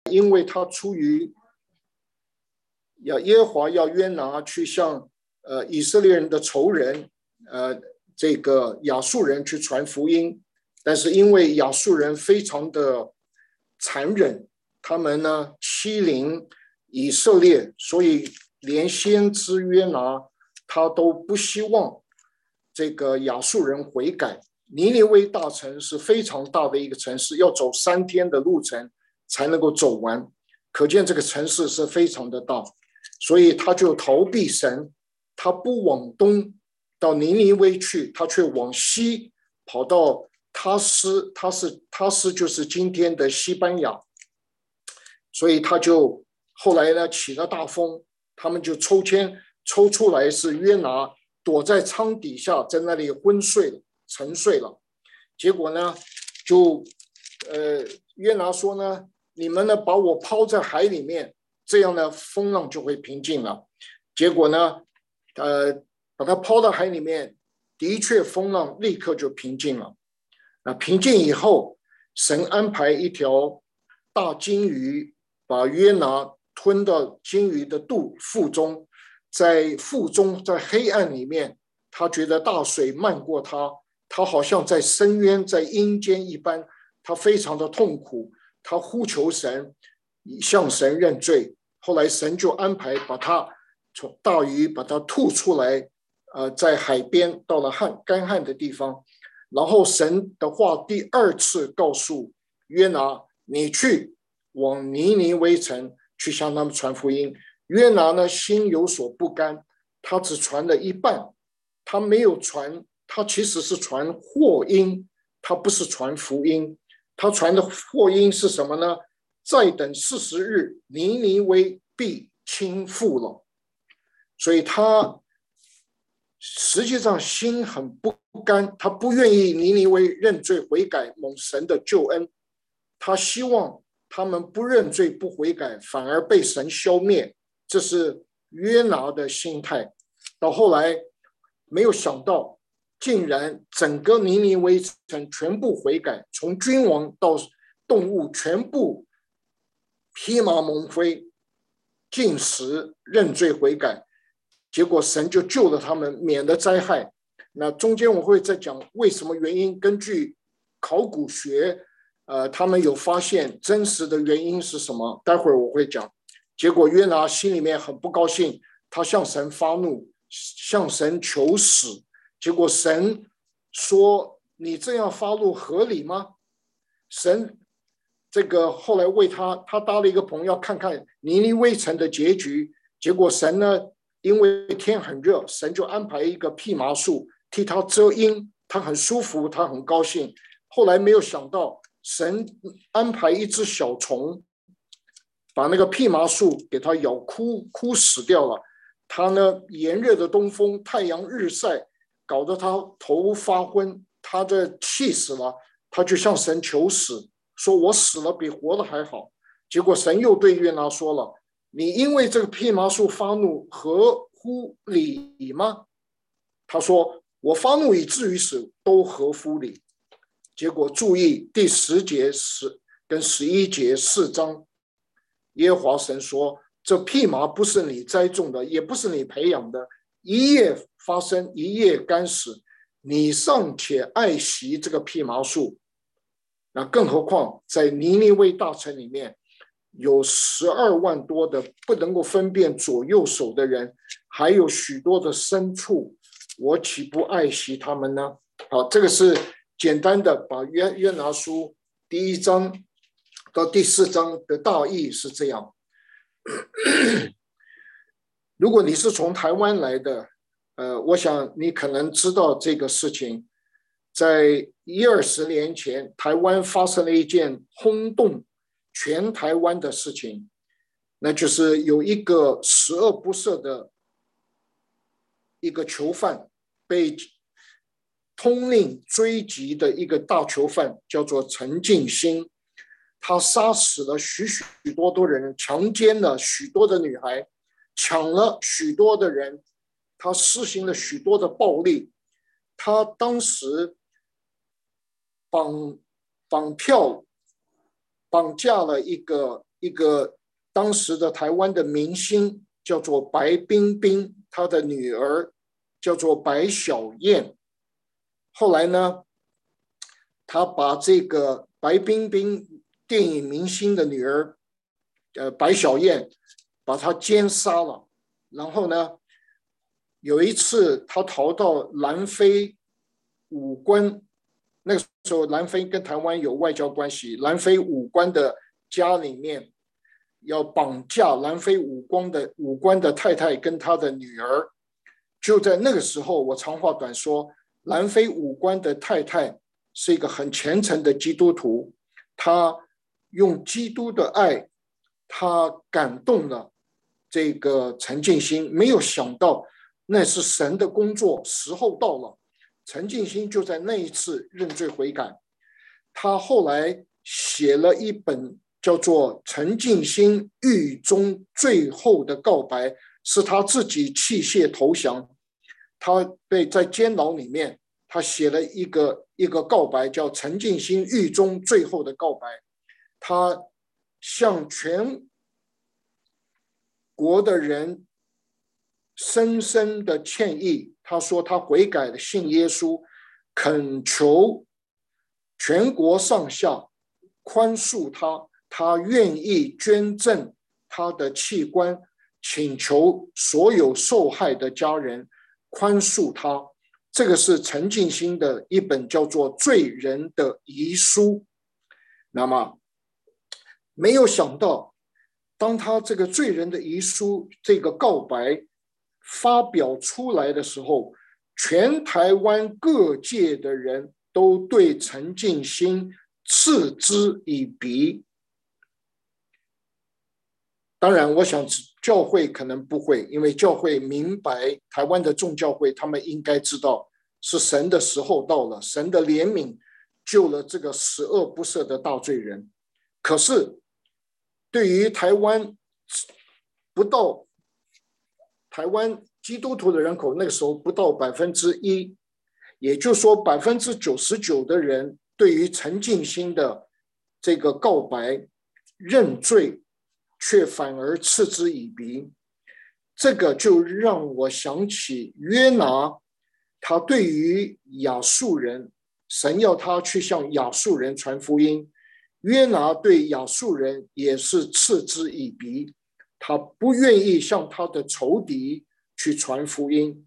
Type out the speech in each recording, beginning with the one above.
因为他出于耶和华要约拿去向以色列人的仇人这个亚述人去传福音，但是因为亚述人非常的残忍，他们呢欺凌以色列，所以连先知约拿他都不希望这个亚述人悔改。尼尼微大城是非常大的一个城市，要走3天的路程才能够走完，可见这个城市是非常的大，所以他就逃避神，他不往东到尼尼微去，他却往西跑到他斯就是今天的西班牙，所以他就后来呢起了大风，他们就抽签抽出来是约拿躲在舱底下，在那里沉睡了。结果呢就约拿说呢，你们呢把我抛在海里面，这样呢风浪就会平静了。结果呢把它抛到海里面，的确风浪立刻就平静了。那平静以后，神安排一条大鲸鱼把约拿吞到鲸鱼的腹中，在腹中在黑暗里面，他觉得大水漫过他，他好像在深渊在阴间一般，他非常的痛苦，他呼求神，向神认罪。后来神就安排把他从大鱼把他吐出来，在海边到了干旱的地方，然后神的话第2次告诉约拿，你去往尼尼微城去向他们传福音。约拿呢心有所不甘，他只传了一半，他没有传，他其实是传祸音，他不是传福音。他传的祸音是什么呢？再等40日，尼尼微必倾覆了。所以他实际上心很不甘，他不愿意尼尼微认罪悔改蒙神的救恩，他希望他们不认罪不悔改，反而被神消灭，这是约拿的心态。到后来没有想到，竟然整个尼尼微城全部悔改，从君王到动物全部披麻蒙灰，禁食认罪悔改，结果神就救了他们，免了灾害。那中间我会再讲为什么原因，根据考古学他们有发现真实的原因是什么，待会儿我会讲。结果约拿心里面很不高兴，他向神发怒，向神求死。结果神说，你这样发怒合理吗？神这个后来为他搭了一个棚，要看看尼尼微城的结局。结果神呢，因为天很热，神就安排一个蓖麻树替他遮阴，他很舒服，他很高兴。后来没有想到，神安排一只小虫把那个蓖麻树给他咬枯死掉了。他呢，炎热的东风，太阳日晒，搞得他头发昏，他这气死了，他就向神求死，说我死了比活的还好。结果神又对约拿说了，你因为这个蓖麻树发怒，合乎理吗？他说我发怒以至于死，都合乎理。结果注意第10节跟11节4章，耶和华神说，这蓖麻不是你栽种的，也不是你培养的，一夜发生，一夜干死，你尚且爱惜这个蓖麻树，那更何况在尼尼微大城里面有12万多的不能够分辨左右手的人，还有许多的牲畜，我岂不爱惜他们呢？好，这个是简单的把约拿书第1章到第4章的大意是这样。如果你是从台湾来的，我想你可能知道这个事情。在20年前，台湾发生了一件轰动全台湾的事情，那就是有一个十恶不赦的一个囚犯，被通令追缉的一个大囚犯，叫做陈进兴。他杀死了许多的人，强奸了许多的女孩，抢了许多的人，他施行了许多的暴力。他当时绑架了一个一个当时的台湾的明星，叫做白冰冰，她的女儿叫做白小燕。后来呢，他把这个白冰冰电影明星的女儿，白小燕，把她奸杀了。然后呢，有一次他逃到南非武官，那个时候南非跟台湾有外交关系，南非武官的家里面要绑架南非武官的太太跟他的女儿。就在那个时候，我长话短说，南非武官的太太是一个很虔诚的基督徒，他用基督的爱，他感动了这个陈进兴，没有想到那是神的工作，时候到了，陈进兴就在那一次认罪悔改。他后来写了一本叫做《陈进兴狱中最后的告白》，是他自己弃械投降。他在监牢里面，他写了一个告白，叫《陈进兴狱中最后的告白》。他向全国的人深深的歉意，他说他悔改了，信耶稣，恳求全国上下宽恕他，他愿意捐赠他的器官，请求所有受害的家人宽恕他。这个是陈进兴的一本叫做《罪人的遗书》。那么没有想到，当他这个罪人的遗书这个告白发表出来的时候，全台湾各界的人都对陈进兴嗤之以鼻。当然我想教会可能不会，因为教会明白，台湾的众教会他们应该知道是神的时候到了，神的怜悯救了这个十恶不赦的大罪人。可是对于台湾基督徒的人口，那个时候不到1%，也就是说99%的人对于陈进兴的这个告白认罪，却反而嗤之以鼻。这个就让我想起约拿，他对于亚述人，神要他去向亚述人传福音，约拿对亚述人也是嗤之以鼻，他不愿意向他的仇敌去传福音。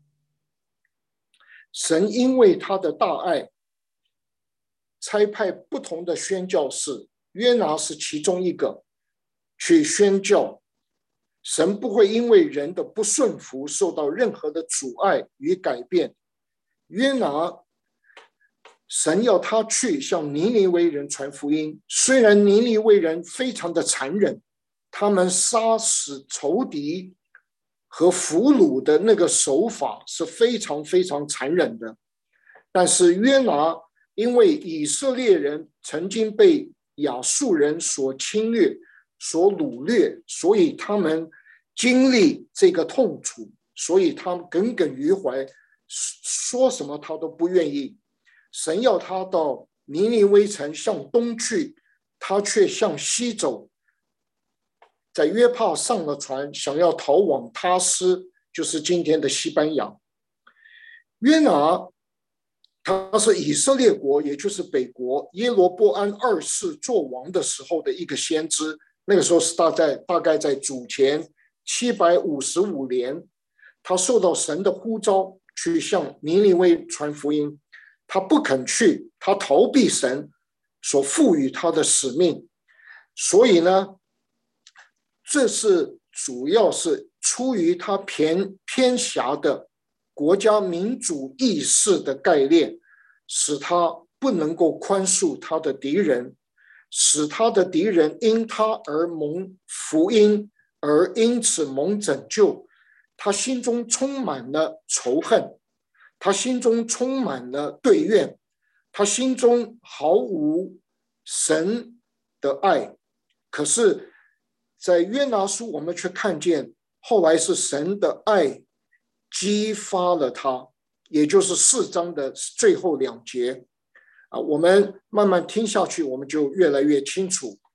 神因为他的大爱，差派不同的宣教士，约拿是其中一个，去宣教。神不会因为人的不顺服受到任何的阻碍与改变。约拿，神要他去向尼尼微人传福音，虽然尼尼微人非常的残忍，他们杀死仇敌和俘虏的那个手法是非常非常残忍的，但是约拿因为以色列人曾经被亚述人所侵略所掳掠，所以他们经历这个痛楚，所以他们耿耿于怀，说什么他都不愿意。神要他到尼尼微城向东去，他却向西走，在约帕上了船，想要逃往他斯，就是今天的西班牙。约拿他是以色列国，也就是北国耶罗波安2世做王的时候的一个先知，那个时候是大概在主前755年，他受到神的呼召去向尼尼微传福音，他不肯去，他逃避神所赋予他的使命。所以呢，这是主要是出于他偏狭的国家民主意识的概念，使他不能够宽恕他的敌人，使他的敌人因他而蒙福音，而因此蒙拯救。他心中充满了仇恨，他心中充满了对怨，他心中毫无神的爱。可是在约拿书我们却看见，后来是神的爱激发了他，也就是4章的最后2节。我们慢慢听下去，我们就越来越清楚。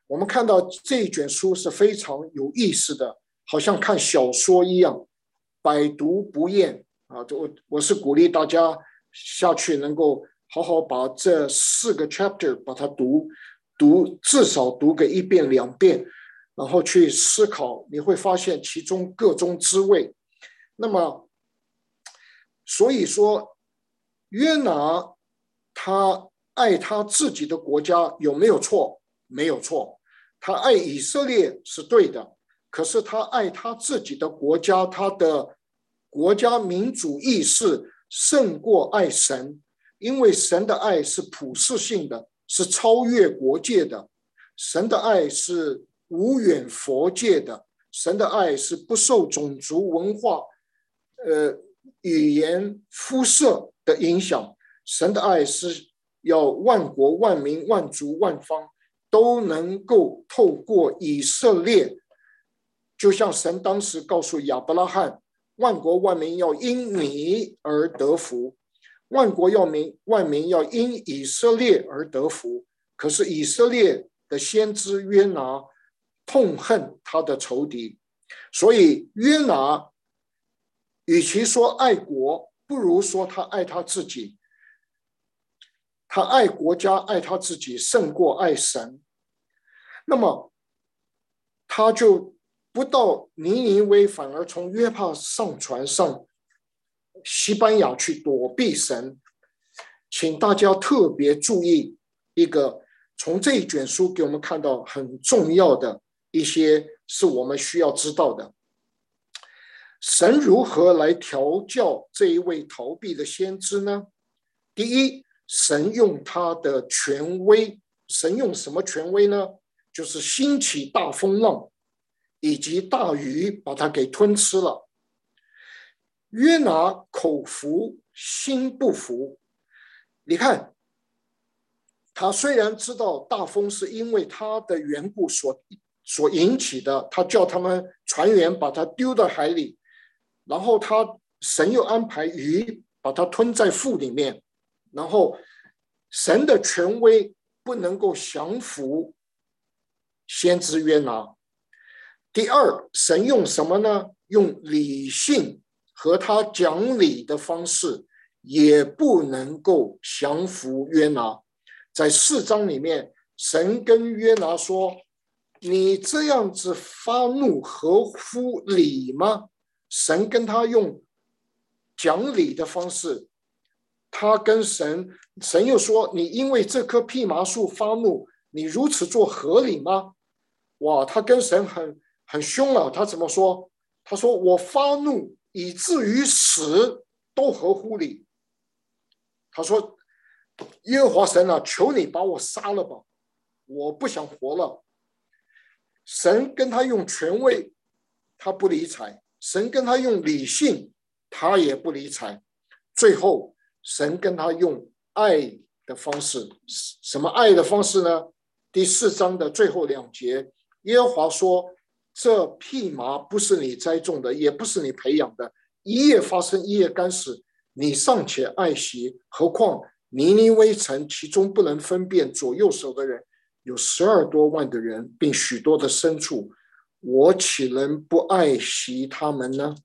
我们看到这一卷书是非常有意思的，好像看小说一样，百读不厌啊！我是鼓励大家下去能够好好把这4个 chapter 把它读，至少读个1遍2遍，然后去思考，你会发现其中各中滋味。那么，所以说约拿他爱他自己的国家有没有错？没有错。他爱以色列是对的，可是他爱他自己的国家，他的国家民主意识胜过爱神，因为神的爱是普世性的，是超越国界的，神的爱是无远佛界的，神的爱是不受种族文化、语言、肤色的影响，神的爱是要万国、万民、万族、万方都能够透过以色列，就像神当时告诉亚伯拉罕，万国万民要因你而得福，万民要因以色列而得福。可是以色列的先知约拿痛恨他的仇敌，所以约拿与其说爱国，不如说他爱他自己。他爱国家、爱他自己胜过爱神。那么他就不到尼尼微，反而从约帕上船上西班牙去躲避神。请大家特别注意一个，从这一卷书给我们看到很重要的一些是我们需要知道的。神如何来调教这一位逃避的先知呢？第一，神用他的权威。神用什么权威呢？就是兴起大风浪以及大鱼把它给吞吃了。约拿口服心不服。你看，他虽然知道大风是因为他的缘故所引起的，他叫他们船员把他丢到海里，然后神又安排鱼把它吞在腹里面，然后神的权威不能够降服先知约拿。第二，神用什么呢？用理性和他讲理的方式，也不能够降服约拿。在4章里面，神跟约拿说：“你这样子发怒合乎理吗？”神跟他用讲理的方式，他跟神又说：“你因为这棵蓖麻树发怒，你如此做合理吗？”哇，他跟神很凶了。他怎么说？他说：“我发怒以至于死都合乎理。”他说：“耶和华神啊，求你把我杀了吧，我不想活了。”神跟他用权威，他不理睬；神跟他用理性，他也不理睬。最后，神跟他用爱的方式。什么爱的方式呢？第4章的最后2节，耶和华说：“这蓖麻不是你栽种的，也不是你培养的，一夜发生，一夜干死，你尚且爱惜，何况尼尼微城其中不能分辨左右手的人有12多万的人，并许多的牲畜，我岂能不爱惜他们呢？”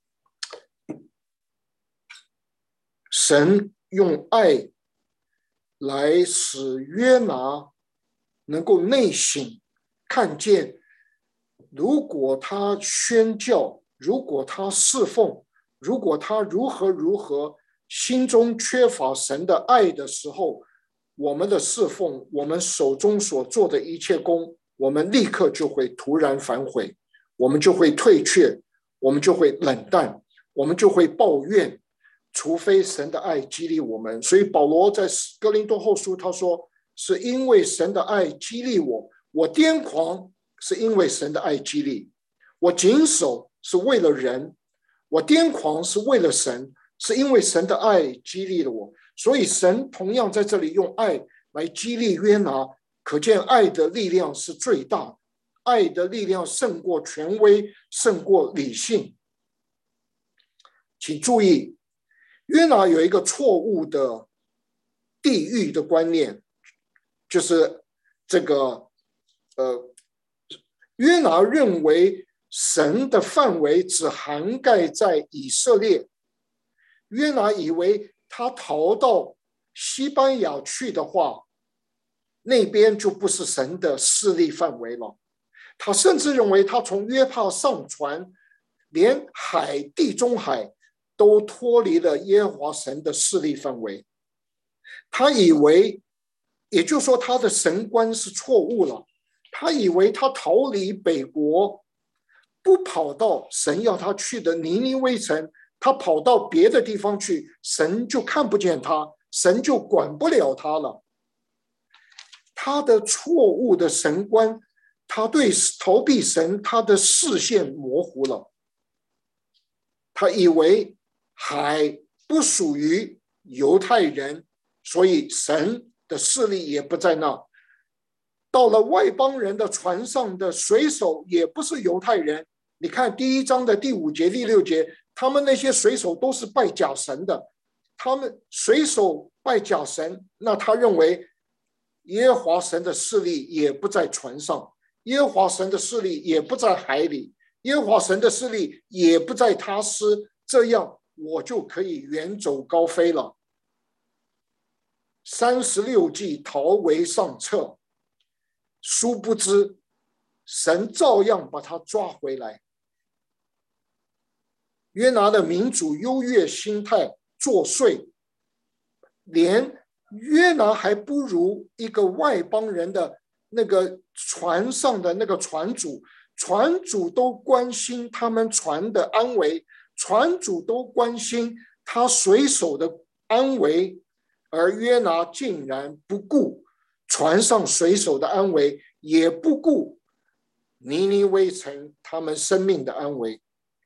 神用爱来使约拿能够内省，看见如果他宣教，如果他侍奉，如果他如何心中缺乏神的爱的时候，我们的侍奉，我们手中所做的一切工，我们立刻就会突然反悔，我们就会退却，我们就会冷淡，我们就会抱怨，除非神的爱激励我们。所以保罗在哥林多后书他说，是因为神的爱激励我，我癫狂是因为神的爱激励，我谨守是为了人，我癫狂是为了神，是因为神的爱激励了我。所以神同样在这里用爱来激励约拿，可见爱的力量是最大的，爱的力量胜过权威，胜过理性。请注意，约拿有一个错误的地狱的观念，就是这个约拿认为神的范围只涵盖在以色列，约拿以为他逃到西班牙去的话，那边就不是神的势力范围了。他甚至认为他从约帕上船，连地中海都脱离了耶和华神的势力范围。他以为，也就是说他的神观是错误了。他以为他逃离北国，不跑到神要他去的尼尼微城，他跑到别的地方去，神就看不见他，神就管不了他了。他的错误的神观，他对逃避神，他的视线模糊了。他以为海不属于犹太人，所以神的势力也不在那。到了外邦人的船上的水手也不是犹太人，你看第1章的第5节、第6节，他们那些水手都是拜假神的，他们水手拜假神，那他认为耶和华神的势力也不在船上，耶和华神的势力也不在海里，耶和华神的势力也不在他施，这样我就可以远走高飞了。36计逃为上策，殊不知神照样把他抓回来。约拿的民主优越心态作祟，连约拿还不如一个外邦人的那个船上的那个船主，船主都关心他们船的安危，船主都关心他水手的安危，而约拿竟然不顾船上水手的安危，也不顾尼尼微城他们生命的安危。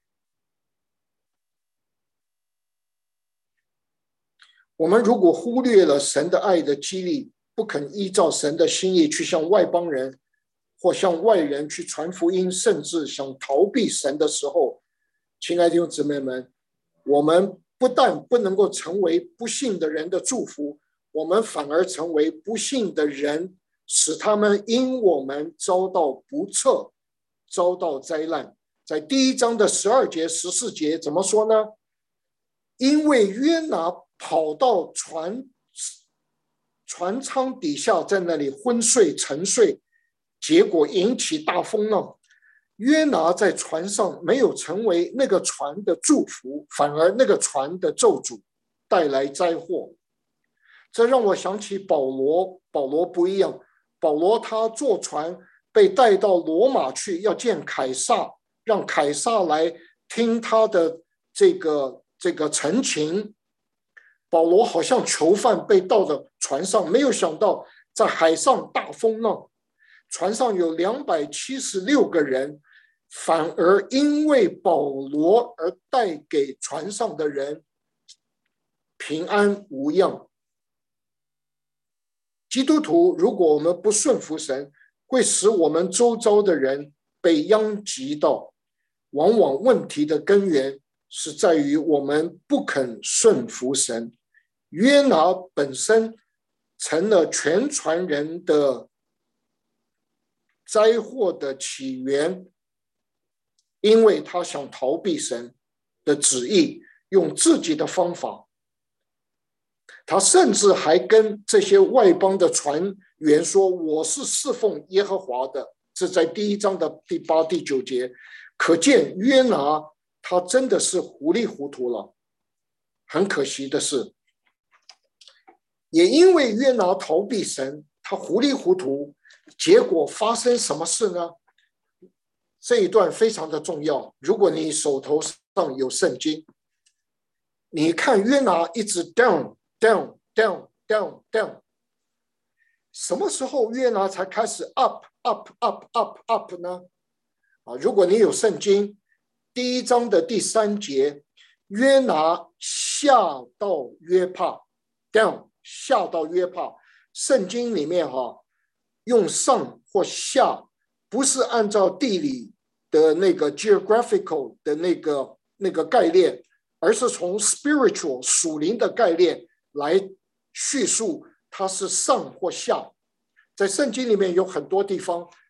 我们如果忽略了神的爱的激励，不肯依照神的心意去向外邦人或向外人去传福音，甚至想逃避神的时候，亲爱的弟兄姊妹们，我们不但不能够成为不信的人的祝福，我们反而成为不信的人，使他们因我们遭到不测，遭到灾难。在第1章的12节、14节怎么说呢？因为约拿跑到船舱底下，在那里昏睡沉睡，结果引起大风浪。约拿在船上没有成为那个船的祝福，反而那个船的咒诅，带来灾祸。这让我想起保罗，保罗不一样，保罗他坐船被带到罗马去，要见凯撒，让凯撒来听他的这个陈情。保罗好像囚犯被倒到船上，没有想到在海上大风浪，船上有276个人，反而因为保罗而带给船上的人平安无恙。基督徒，如果我们不顺服神，会使我们周遭的人被殃及到。往往问题的根源是在于我们不肯顺服神。约拿本身成了全船人的灾祸的起源，因为他想逃避神的旨意，用自己的方法。他甚至还跟这些外邦的船员说：“我是侍奉耶和华的。”这在第1章的第8、第9节。可见约拿他真的是糊里糊涂了。很可惜的是，也因为约拿逃避神，他糊里糊涂，结果发生什么事呢？这一段非常的重要。如果你手头上有圣经，你看约拿一直 down down down down down， 什么时候约拿才开始 up up up up up 呢？如果你有圣经，第1章的第3节，约拿下到约帕 down 下到约帕，圣经里面用上或下，不是按照地理的那个 geographical 的那个概念，而是从 spiritual 属灵的概念来叙述它是上或下。在圣经里面有很多地方，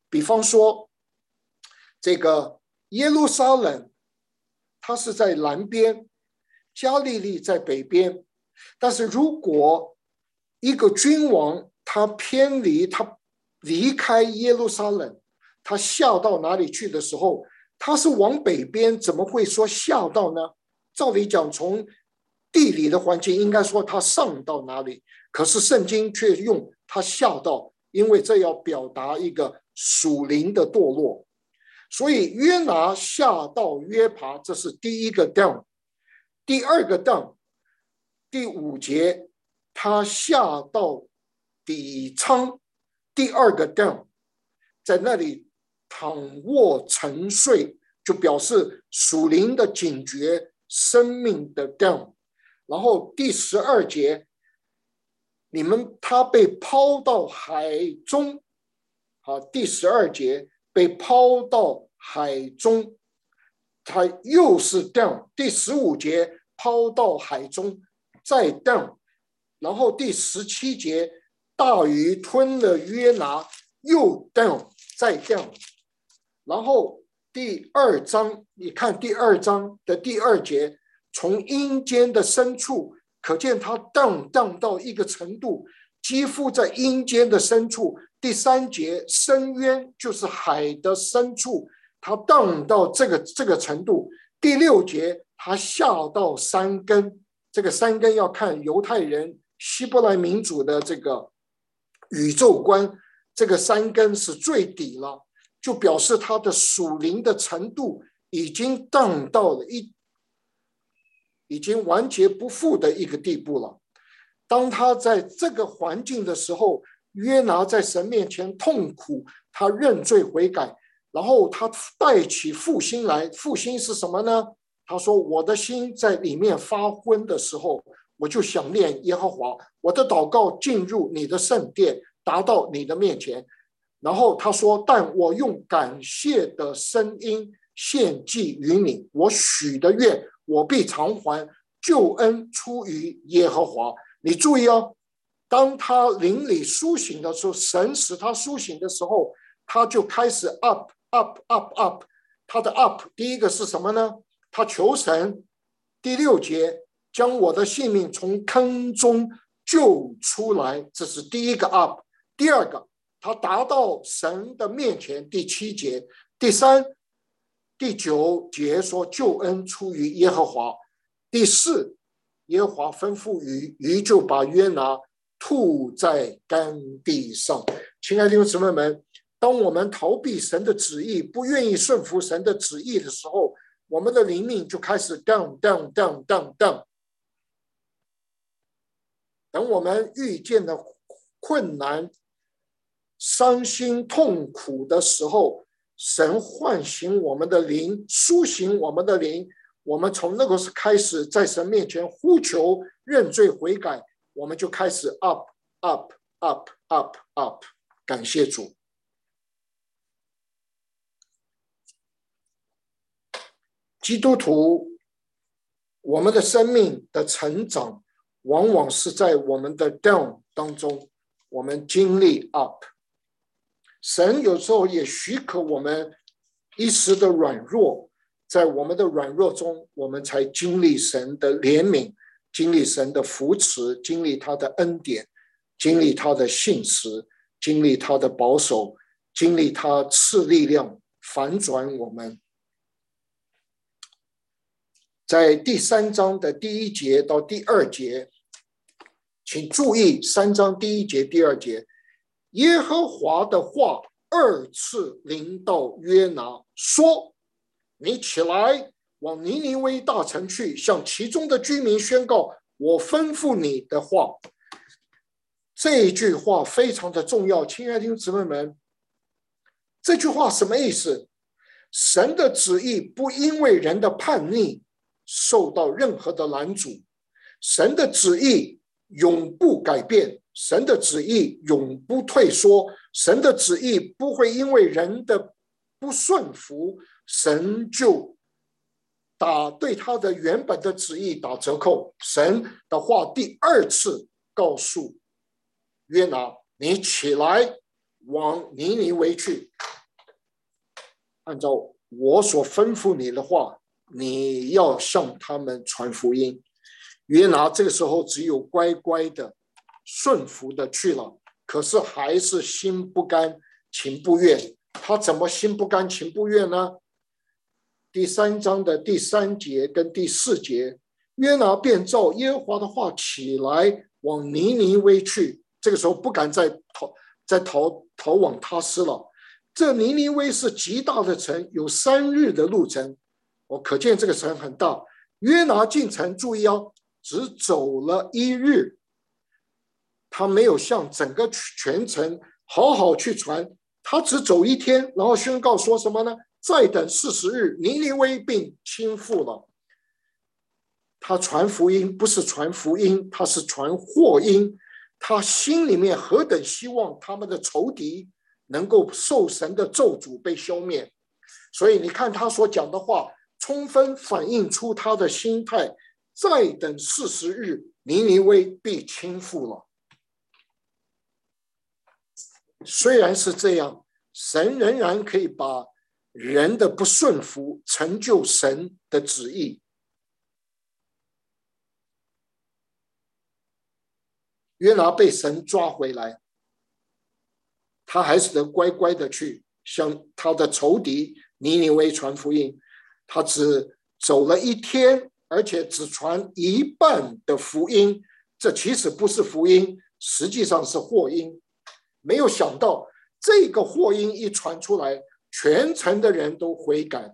比方说，这个耶路撒冷，它是在南边，加利利在北边。但是如果一个君王他偏离，他离开耶路撒冷，他下到哪里去的时候，他是往北边，怎么会说下到呢？照理讲，从地理的环境应该说他上到哪里，可是圣经却用他下到，因为这要表达一个属灵的堕落。所以约拿下到约帕，这是第一个 down。第二个 down， 第5节他下到底仓，第二个 down， 在那里躺卧沉睡，就表示属灵的警觉，生命的 down。 然后第12节，他被抛到海中。好，第12节被抛到海中，他又是 down。 第15节抛到海中，再 down。 然后第17节大鱼吞了约拿，又 down， 再 down。 然后第2章，你看第2章的第2节，从阴间的深处，可见他 down 到一个程度，几乎在阴间的深处。第3节深渊，就是海的深处，他 down 到这个程度。第6节他下到山根，这个山根要看犹太人希伯来民族的这个宇宙观，这个山根是最底了，就表示他的属灵的程度已经 down 到了已经完结不复的一个地步了。当他在这个环境的时候，约拿在神面前痛苦，他认罪悔改，然后他带起复兴来。复兴是什么呢？他说，我的心在里面发昏的时候，我就想念耶和华，我的祷告进入你的圣殿，达到你的面前。然后他说，但我用感谢的声音献祭于你，我许的愿我必偿还，救恩出于耶和华。你注意哦，当他灵里苏醒的时候，神使他苏醒的时候，他就开始 up。他的 up 第一个是什么呢？他求神，第6节将我的性命从坑中救出来，这是第一个 up。 第二个，他达到神的面前，第7节。第3、第9节说救恩出于耶和华。第4，耶和华吩咐鱼就把约拿吐在干地上。亲爱的弟兄姊妹们，当我们逃避神的旨意，不愿意顺服神的旨意的时候，我们的灵命就开始 down。 等我们遇见了困难、伤心、痛苦的时候，神唤醒我们的灵，苏醒我们的灵，我们从那个时候开始在神面前呼求认罪悔改，我们就开始 up。 感谢主。基督徒，我们的生命的成长往往是在我们的 down 当中，我们经历 up。 神有时候也许可我们一时的软弱，在我们的软弱中，我们才经历神的怜悯，经历神的扶持，经历他的恩典，经历他的信实，经历他的保守，经历他赐力量反转我们。在第3章的第1节到第2节，请注意3章第1节第2节，耶和华的话2次临到约拿，说，你起来往尼尼微大城去，向其中的居民宣告我吩咐你的话。这一句话非常的重要，亲爱的弟兄姊妹们，这句话什么意思？神的旨意不因为人的叛逆受到任何的拦阻，神的旨意永不改变，神的旨意永不退缩，神的旨意不会因为人的不顺服，神就对他的原本的旨意打折扣。神的话第2次告诉约拿，你起来往尼尼微去。 按照我所吩咐你的话，你要向他们传福音。约拿这个时候只有乖乖的顺服的去了，可是还是心不甘情不愿。他怎么心不甘情不愿呢？第3章的第3节跟第4节，约拿便照耶和华的话起来，往尼尼微去。这个时候不敢再逃往他施了。这尼尼微是极大的城，有3日的路程。可见这个城很大。约拿进城，注意哦，只走了1日，他没有向整个全城好好去传，他只走1天，然后宣告说什么呢？再等40日，尼尼微并倾覆了。他传福音不是传福音，他是传祸音。他心里面何等希望他们的仇敌能够受神的咒诅被消灭。所以你看他所讲的话，充分反映出他的心态。再等40日，尼尼微必倾覆了。虽然是这样，神仍然可以把人的不顺服成就神的旨意。约拿被神抓回来，他还是得乖乖的去向他的仇敌尼尼微传福音。他只走了1天，而且只传一半的福音，这其实不是福音，实际上是祸音。没有想到这个祸音一传出来，全城的人都悔改。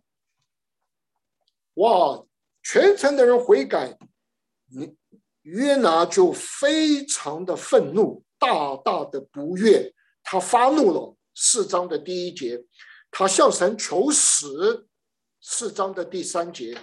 哇，全城的人悔改，约拿就非常的愤怒，大大的不悦，他发怒了。4章的第1节，他向神求死。4章的第3节，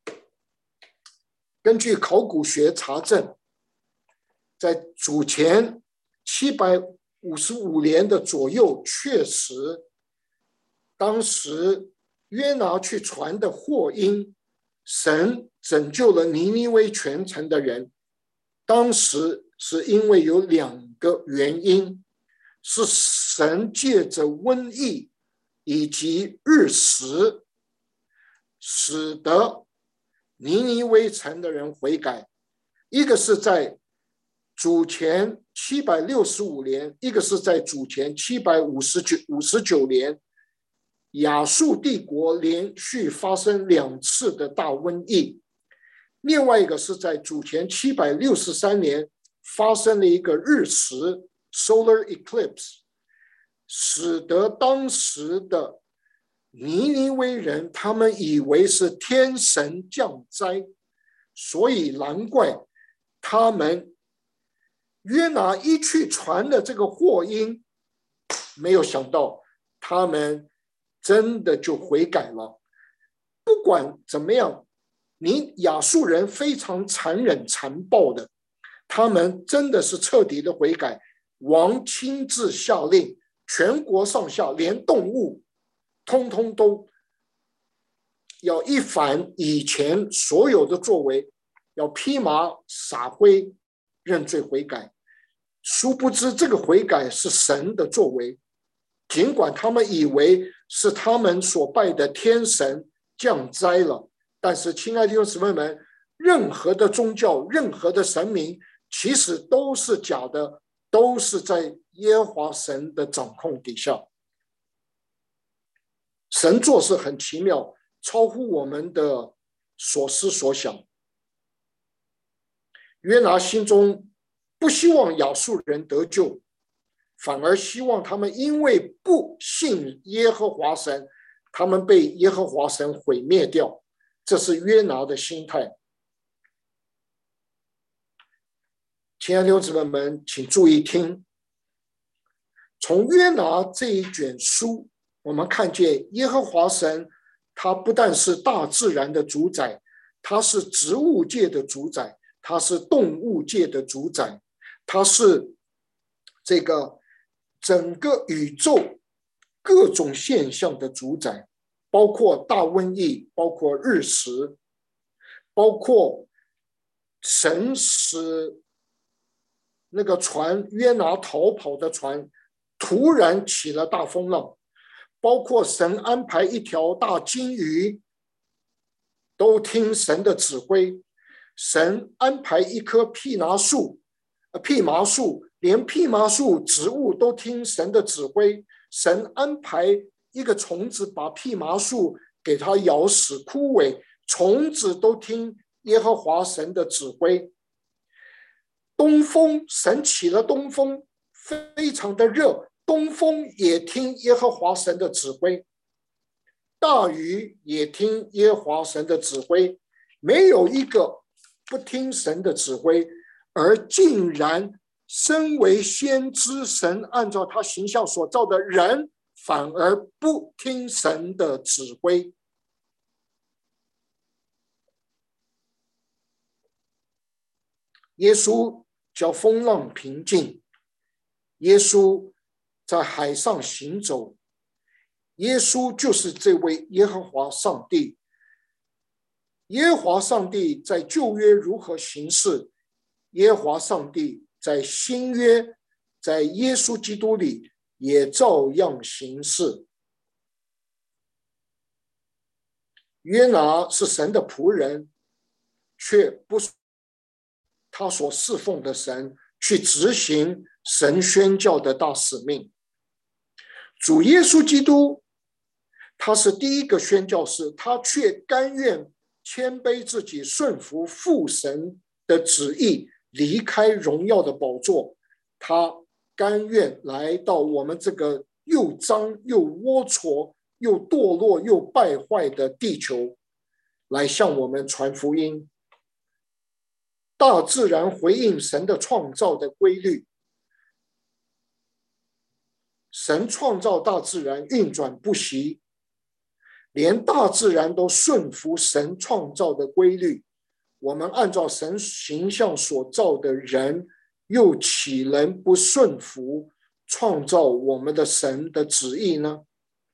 根据考古学查证，在主前755年的左右，确实当时约拿去传的祸音，神拯救了尼尼微全城的人。当时是因为有2个原因，是神借着瘟疫以及日食，使得尼尼微城的人悔改。一个是在主前765年，一个是在主前759年，亚述帝国连续发生2次的大瘟疫。另外一个是在主前763年发生了一个日食 solar eclipse， 使得当时的尼尼微人他们以为是天神降灾，所以难怪他们约拿一去传的这个祸音，没有想到他们真的就悔改了。不管怎么样，亚述人非常残忍残暴的，他们真的是彻底的悔改。王亲自下令，全国上下连动物通通都要一反以前所有的作为，要披麻撒灰认罪悔改。殊不知这个悔改是神的作为，尽管他们以为是他们所拜的天神降灾了，但是亲爱的弟兄姊妹们，任何的宗教，任何的神明其实都是假的，都是在耶和华神的掌控底下。神做事很奇妙，超乎我们的所思所想。约拿心中不希望亚述人得救，反而希望他们因为不信耶和华神，他们被耶和华神毁灭掉。这是约拿的心态。亲爱的弟兄姊妹们，请注意听，从约拿这一卷书，我们看见耶和华神他不但是大自然的主宰，他是植物界的主宰，他是动物界的主宰，他是这个整个宇宙各种现象的主宰，包括大瘟疫，包括日食，包括神使那个船约拿逃跑的船突然起了大风浪， 包括神安排一条大金鱼，都听神的指挥。神安排一棵蓖麻树，连蓖麻树植物都听神的指挥。神安排一个虫子把蓖麻树给它咬死枯萎，虫子都听耶和华神的指挥。东风，神起了东风，非常的热，东风也听耶和华神的指挥。大鱼也听耶和华神的指挥，没有一个不听神的指挥，而竟然身为先知，神按照他形象所造的人，反而不听神的指挥。耶稣叫风浪平静，耶稣在海上行走，耶稣就是这位耶和华上帝。耶和华上帝在旧约如何行事，耶和华上帝在新约，在耶稣基督里也照样行事。约拿是神的仆人，却不是他所侍奉的神，去执行神宣教的大使命。主耶稣基督，他是第一个宣教士，他却甘愿谦卑自己，顺服父神的旨意，离开荣耀的宝座。他甘愿来到我们这个又脏又龌龊又堕落又败坏的地球，来向我们传福音。大自然回应神的创造的规律，神创造大自然运转不息，连大自然都顺服神创造的规律。我们按照神形象所造的人，又岂能不顺服创造我们的神的旨意呢？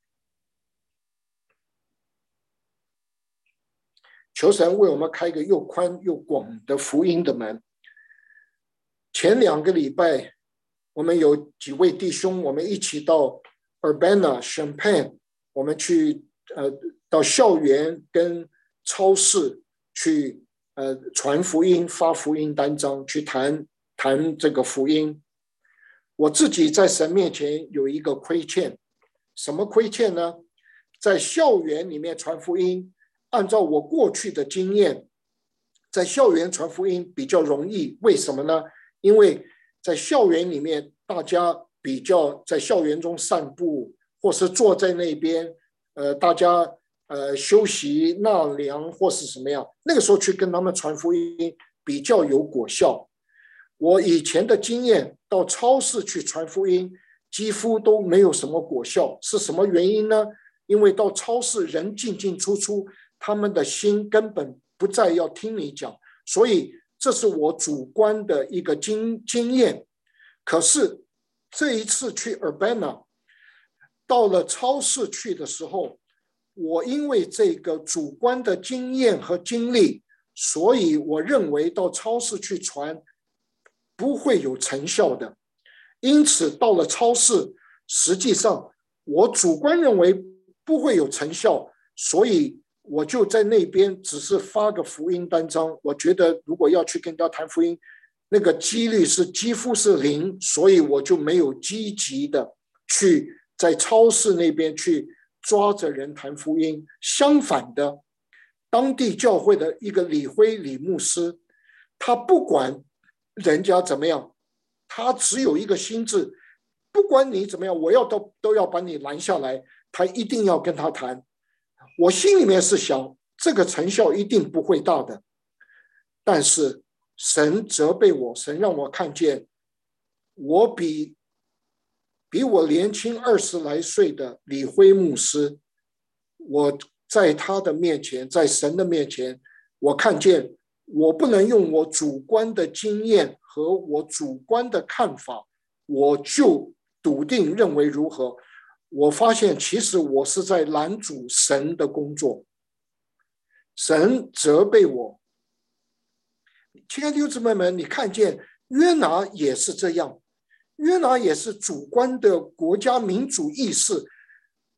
求神为我们开一个又宽又广的福音的门。前2个礼拜，我们有几位弟兄，我们一起到 Urbana、Champaign， 我们去到校园跟超市去传福音、发福音单张，去谈这个福音。我自己在神面前有一个亏欠，什么亏欠呢？在校园里面传福音，按照我过去的经验，在校园传福音比较容易。为什么呢？因为在校园里面，大家比较在校园中散步，或是坐在那边，大家休息纳凉或是什么样，那个时候去跟他们传福音比较有果效。我以前的经验，到超市去传福音，几乎都没有什么果效。是什么原因呢？因为到超市人进进出出，他们的心根本不再要听你讲，所以这是我主观的一个经验。可是这一次去 Urbana， 到了超市去的时候，我因为这个主观的经验和经历，所以我认为到超市去传不会有成效的。因此到了超市，实际上我主观认为不会有成效，所以我就在那边只是发个福音单张。我觉得如果要去跟人家谈福音，那个几率是几乎是0，所以我就没有积极的去在超市那边去抓着人谈福音。相反的，当地教会的一个李辉李牧师，他不管人家怎么样，他只有一个心志，不管你怎么样，我都要把你拦下来，他一定要跟他谈。我心里面是想，这个成效一定不会大的，但是神责备我，神让我看见，我比我年轻20来岁的李辉牧师，我在他的面前，在神的面前，我看见我不能用我主观的经验和我主观的看法，我就笃定认为如何。我发现其实我是在拦阻神的工作，神责备我。亲爱的弟兄姊妹们，你看见约拿也是这样，约拿也是主观的国家民主意识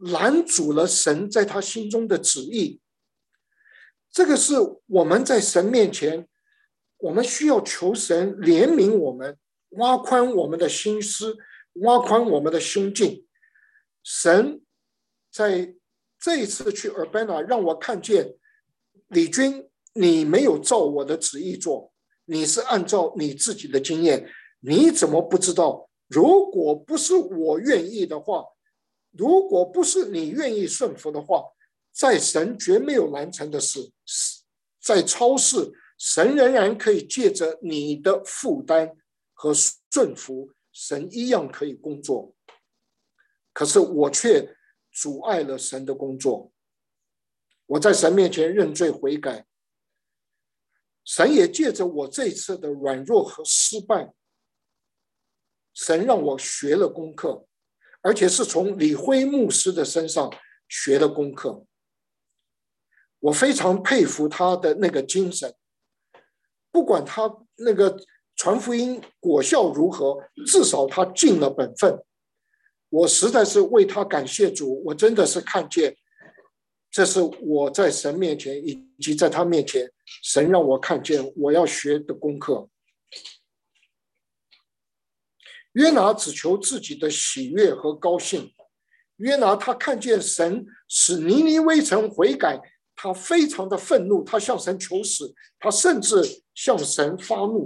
拦阻了神在他心中的旨意。这个是我们在神面前，我们需要求神怜悯我们，挖宽我们的心思，挖宽我们的心境。神在这一次去 Urbana 让我看见，李军，你没有照我的旨意做，你是按照你自己的经验，你怎么不知道？如果不是我愿意的话，如果不是你愿意顺服的话，在神绝没有难成的事。在超市，神仍然可以借着你的负担和顺服，神一样可以工作。可是我却阻碍了神的工作。我在神面前认罪悔改，神也借着我这次的软弱和失败，神让我学了功课，而且是从李辉牧师的身上学了功课。我非常佩服他的那个精神，不管他那个传福音果效如何，至少他尽了本分。我实在是为他感谢主，我真的是看见，这是我在神面前以及在他面前，神让我看见我要学的功课。约拿只求自己的喜悦和高兴。约拿他看见神使尼尼微城悔改，他非常的愤怒，他向神求死，他甚至向神发怒。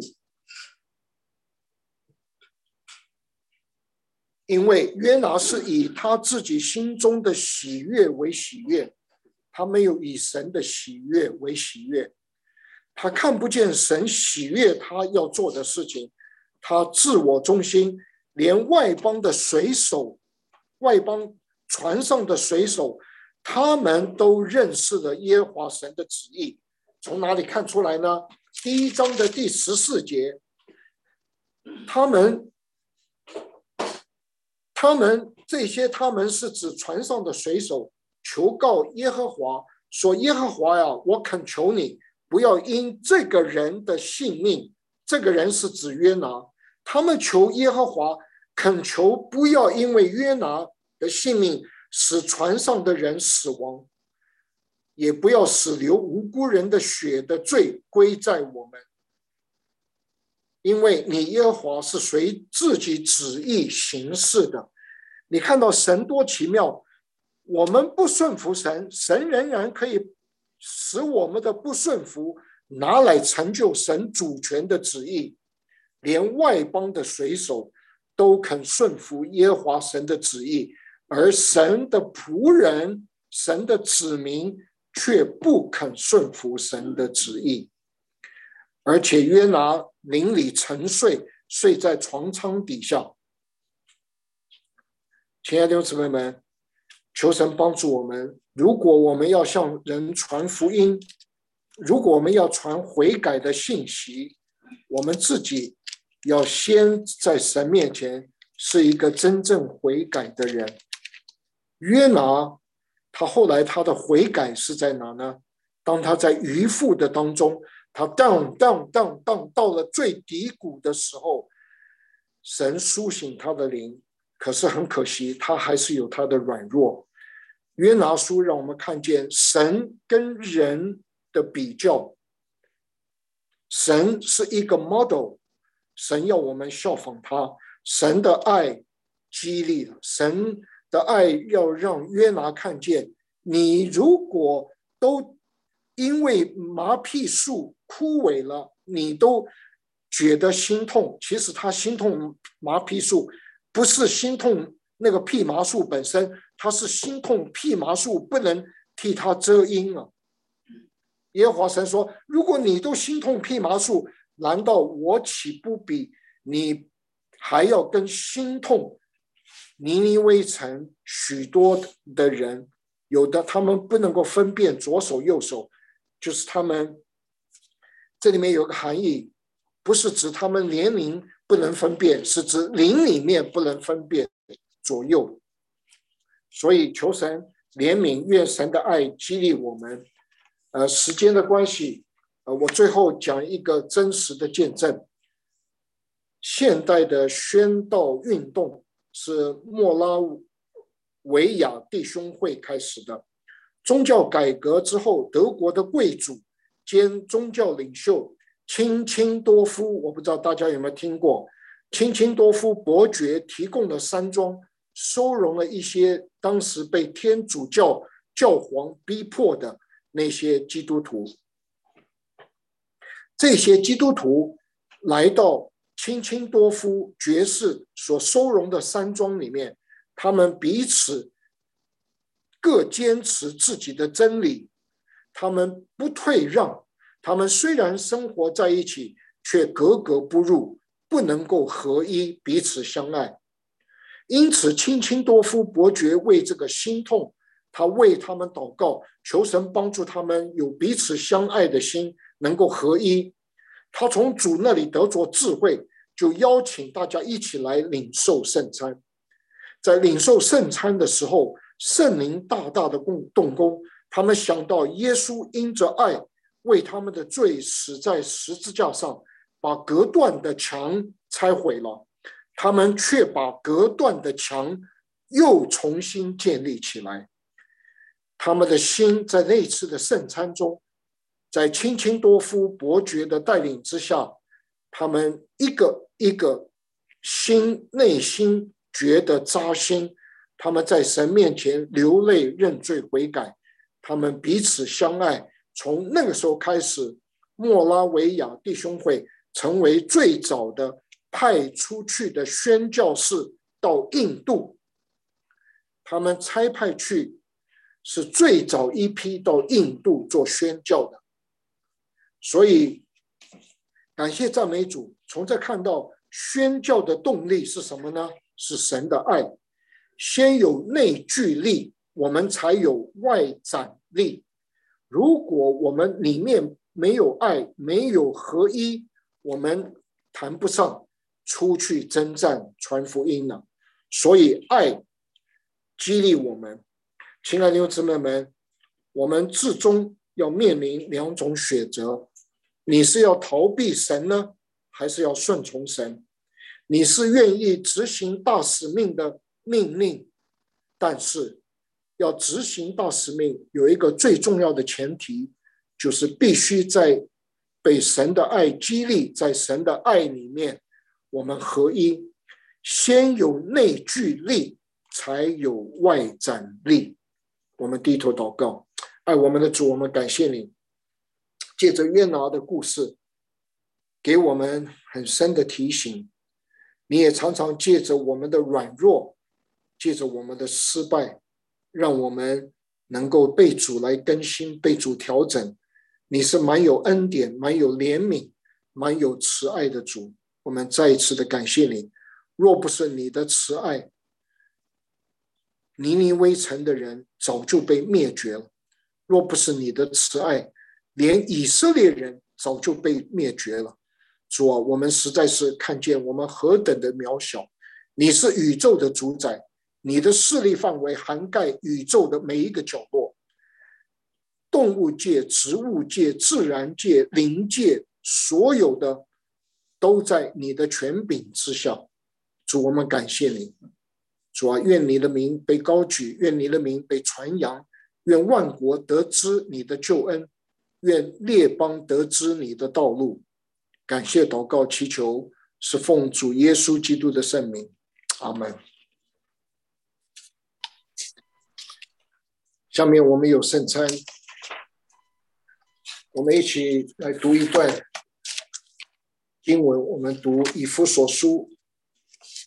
因为约拿是以他自己心中的喜悦为喜悦，他没有以神的喜悦为喜悦。他看不见神喜悦他要做的事情，他自我中心，连外邦的水手，外邦船上的水手，他们都认识了耶和华神的旨意。从哪里看出来呢？第1章的第14节，他们是指船上的水手，求告耶和华说：耶和华呀，我恳求你，不要因这个人的性命，这个人是指约拿，他们求耶和华恳求不要因为约拿的性命使船上的人死亡，也不要使流无辜人的血的罪归在我们，因为你耶和华是随自己旨意行事的。你看到神多奇妙，我们不顺服神，神仍然可以使我们的不顺服拿来成就神主权的旨意。连外邦的水手都肯顺服耶和华神的旨意，而神的仆人，神的子民却不肯顺服神的旨意。而且约拿邻里沉睡，睡在床舱底下。亲爱的弟兄姊妹们，求神帮助我们，如果我们要向人传福音，如果我们要传悔改的信息，我们自己要先在神面前是一个真正悔改的人。约拿他后来他的悔改是在哪呢？当他在渔夫的当中，他荡到了最低谷的时候，神苏醒他的灵，可是很可惜，他还是有他的软弱。约拿书让我们看见神跟人的比较，神是一个 model， 神要我们效仿他，神的爱激励了，神的爱要让约拿看见，你如果都因为麻痹树枯萎了，你都觉得心痛，其实他心痛麻痹树不是心痛那个蓖麻树本身，他是心痛蓖麻树不能替他遮阴了。耶和华神说，如果你都心痛蓖麻树，难道我岂不比你还要更心痛尼尼微城许多的人？有的他们不能够分辨左手右手，就是他们这里面有个含义，不是指他们年龄不能分辨，是指灵里面不能分辨左右。所以求神怜悯，愿神的爱激励我们。时间的关系，我最后讲一个真实的见证。现代的宣道运动是莫拉维亚弟兄会开始的。宗教改革之后，德国的贵族兼宗教领袖钦钦多夫，我不知道大家有没有听过，钦钦多夫伯爵提供了山庄，收容了一些当时被天主教教皇逼迫的那些基督徒。这些基督徒来到钦钦多夫爵士所收容的山庄里面，他们彼此各坚持自己的真理，他们不退让，他们虽然生活在一起，却格格不入，不能够合一，彼此相爱。因此钦钦多夫伯爵为这个心痛，他为他们祷告，求神帮助他们有彼此相爱的心，能够合一。他从主那里得着智慧，就邀请大家一起来领受圣餐。在领受圣餐的时候，圣灵大大的动工，他们想到耶稣因着爱为他们的罪死在十字架上，把隔断的墙拆毁了，他们却把隔断的墙又重新建立起来。他们的心在那次的圣餐中，在钦钦多夫伯爵的带领之下，他们一个一个内心觉得扎心，他们在神面前流泪认罪悔改，他们彼此相爱。从那个时候开始，莫拉维亚弟兄会成为最早的派出去的宣教士到印度。他们差派去是最早一批到印度做宣教的。所以感谢赞美主，从这看到宣教的动力是什么呢？是神的爱。先有内聚力，我们才有外展力。如果我们里面没有爱，没有合一，我们谈不上出去征战传福音了。所以爱激励我们。亲爱的弟兄姊妹们，我们至终要面临两种选择，你是要逃避神呢，还是要顺从神？你是愿意执行大使命的命令，但是要执行大使命有一个最重要的前提，就是必须在被神的爱激励，在神的爱里面我们合一。先有内聚力，才有外展力。我们低头祷告。爱我们的主，我们感谢你，借着约拿的故事给我们很深的提醒，你也常常借着我们的软弱，借着我们的失败，让我们能够被主来更新，被主调整。你是蛮有恩典，蛮有怜悯，蛮有慈爱的主，我们再一次的感谢你。若不是你的慈爱，尼尼微城的人早就被灭绝了；若不是你的慈爱，连以色列人早就被灭绝了。主啊，我们实在是看见我们何等的渺小。你是宇宙的主宰，你的势力范围涵盖宇宙的每一个角落，动物界、植物界、自然界、灵界，所有的都在你的权柄之下。主，我们感谢你。主啊，愿你的名被高举，愿你的名被传扬，愿万国得知你的救恩，愿列邦得知你的道路。感谢祷告祈求，是奉主耶稣基督的圣名，阿们。下面我们有圣餐，我们一起来读一段经文，我们读以弗所书